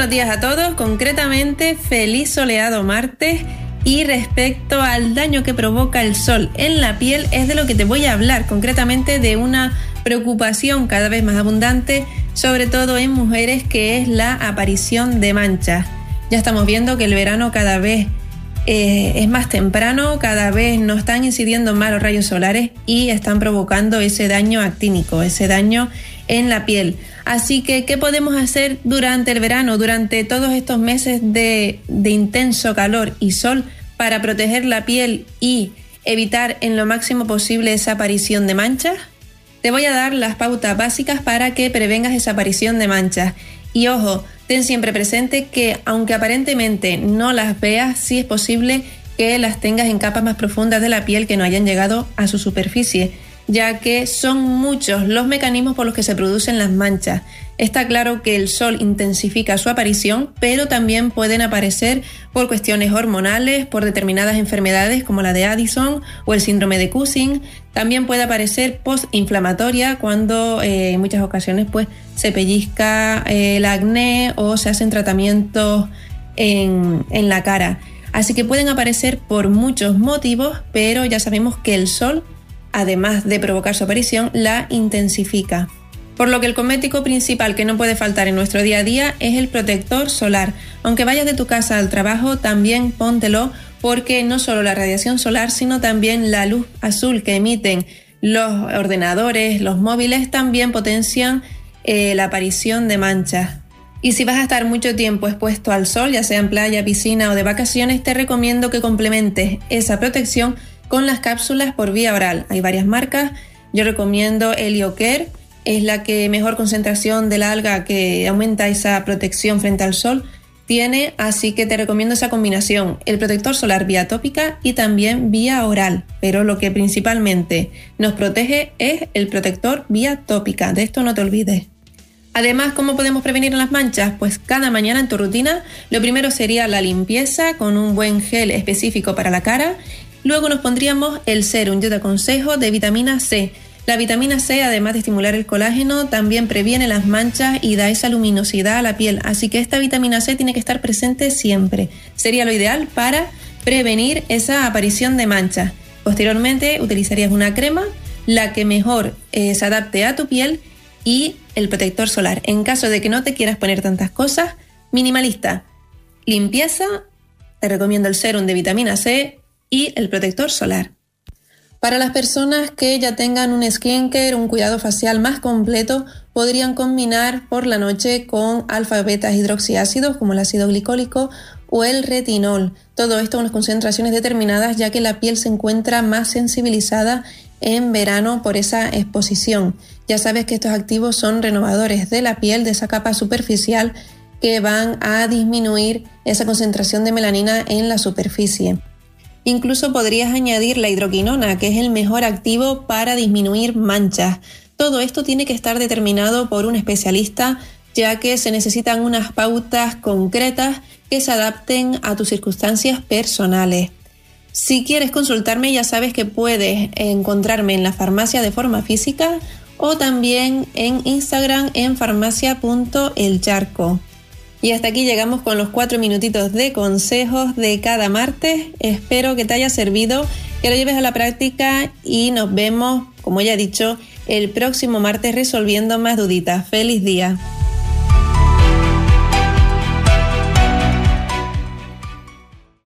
buenos días a todos, concretamente feliz soleado martes. Y respecto al daño que provoca el sol en la piel es de lo que te voy a hablar, concretamente de una preocupación cada vez más abundante, sobre todo en mujeres, que es la aparición de manchas. Ya estamos viendo que el verano cada vez es más temprano, cada vez nos están incidiendo más los rayos solares y están provocando ese daño actínico, ese daño en la piel. Así que, ¿qué podemos hacer durante el verano, durante todos estos meses de intenso calor y sol para proteger la piel y evitar en lo máximo posible esa aparición de manchas? Te voy a dar las pautas básicas para que prevengas esa aparición de manchas. Y ojo, ten siempre presente que aunque aparentemente no las veas, sí es posible que las tengas en capas más profundas de la piel que no hayan llegado a su superficie, ya que son muchos los mecanismos por los que se producen las manchas. Está claro que el sol intensifica su aparición, pero también pueden aparecer por cuestiones hormonales, por determinadas enfermedades como la de Addison o el síndrome de Cushing. También puede aparecer postinflamatoria cuando en muchas ocasiones pues se pellizca el acné o se hacen tratamientos en la cara. Así que pueden aparecer por muchos motivos, pero ya sabemos que el sol, además de provocar su aparición, la intensifica. Por lo que el cosmético principal que no puede faltar en nuestro día a día es el protector solar. Aunque vayas de tu casa al trabajo, también póntelo, porque no solo la radiación solar, sino también la luz azul que emiten los ordenadores, los móviles, también potencian la aparición de manchas. Y si vas a estar mucho tiempo expuesto al sol, ya sea en playa, piscina o de vacaciones, te recomiendo que complementes esa protección con las cápsulas por vía oral. Hay varias marcas, yo recomiendo Heliocare, es la que mejor concentración de la alga que aumenta esa protección frente al sol tiene, así que te recomiendo esa combinación, el protector solar vía tópica y también vía oral, pero lo que principalmente nos protege es el protector vía tópica, de esto no te olvides. Además, ¿cómo podemos prevenir las manchas? Pues cada mañana en tu rutina, lo primero sería la limpieza con un buen gel específico para la cara. Luego nos pondríamos el sérum, yo te aconsejo, de vitamina C. La vitamina C, además de estimular el colágeno, también previene las manchas y da esa luminosidad a la piel. Así que esta vitamina C tiene que estar presente siempre. Sería lo ideal para prevenir esa aparición de manchas. Posteriormente utilizarías una crema, la que mejor se adapte a tu piel, y el protector solar. En caso de que no te quieras poner tantas cosas, minimalista, limpieza, te recomiendo el sérum de vitamina C y el protector solar. Para las personas que ya tengan un skincare, un cuidado facial más completo, podrían combinar por la noche con alfa-beta hidroxiácidos como el ácido glicólico o el retinol. Todo esto en unas concentraciones determinadas, ya que la piel se encuentra más sensibilizada en verano por esa exposición. Ya sabes que estos activos son renovadores de la piel, de esa capa superficial, que van a disminuir esa concentración de melanina en la superficie. Incluso podrías añadir la hidroquinona, que es el mejor activo para disminuir manchas. Todo esto tiene que estar determinado por un especialista, ya que se necesitan unas pautas concretas que se adapten a tus circunstancias personales. Si quieres consultarme, ya sabes que puedes encontrarme en la farmacia de forma física o también en Instagram en farmacia.elcharco. Y hasta aquí llegamos con los 4 minutitos de consejos de cada martes. Espero que te haya servido, que lo lleves a la práctica y nos vemos, como ya he dicho, el próximo martes resolviendo más duditas. ¡Feliz día!